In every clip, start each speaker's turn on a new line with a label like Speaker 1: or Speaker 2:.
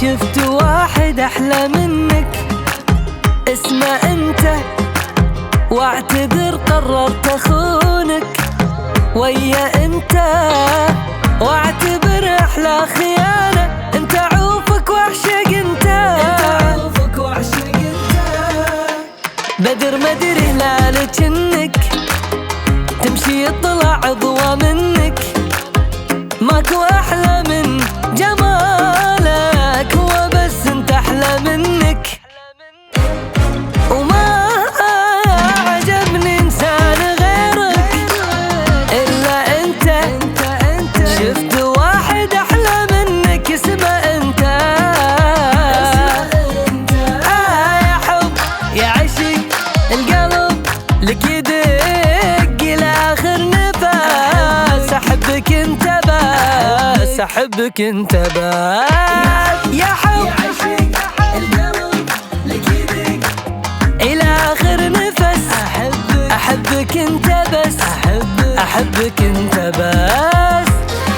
Speaker 1: شفت واحد أحلى منك اسمه أنت، واعتذر قررت أخونك ويا أنت، واعتبر أحلى خيانة أنت عوفك وعشق أنت، بدر مدري هلالك إنك تمشي يطلع عضوة منك، ماكو أحلى من جمالك، هو بس أنت أحلى منك، وما عجبني إنسان غيرك إلا أنت. شفت واحد أحلى منك اسمه أنت، يا حب يا عشق القلب لك يدق إلى آخر نفس، أحبك أنت بس، أحبك أنت بس، يا حب يا عشق القلب لك يدق إلى آخر نفس، أحبك أنت بس، أحبك أنت بس.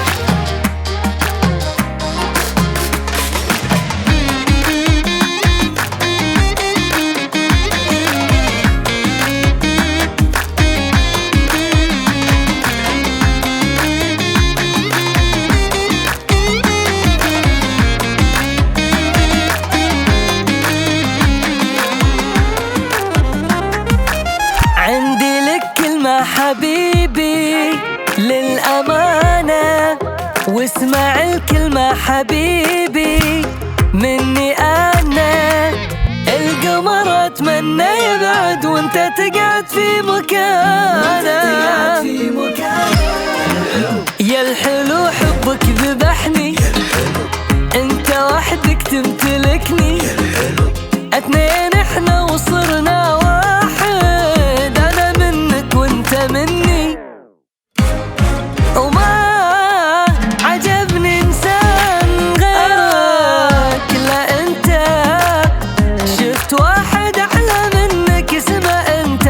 Speaker 1: عندي لك كلمة حبيبي للأمانة، واسمع الكلمة حبيبي مني أنا، القمر أتمنى يبعد وانت تقعد في مكانه، يا الحلو حبك ذبحني، انت وحدك تمتلكني، اثنين احنا وصرنا واحد، انا منك وانت مني، وما عجبني انسان غيرك الا انت. شفت واحد احلى منك اسمه انت،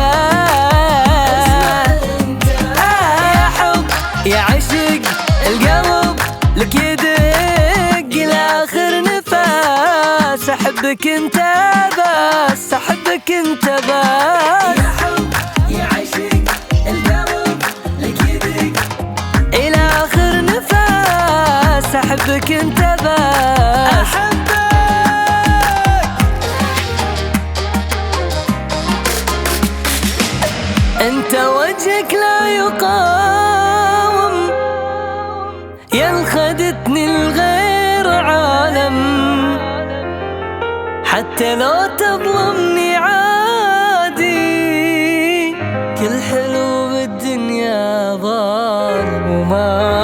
Speaker 1: يا حب يا عشق القلب لك يدق الى اخر نفس، احبك انت بس، احبك انت بس، يا حب يا عشق القلب لك يدق الى اخر نفس، احبك انت بس، احبك. انت وجهك لا يقاوم، يا انخدتني الغير عالم، حتى لو تظلمني عادي، كل حلو بالدنيا ظالم وما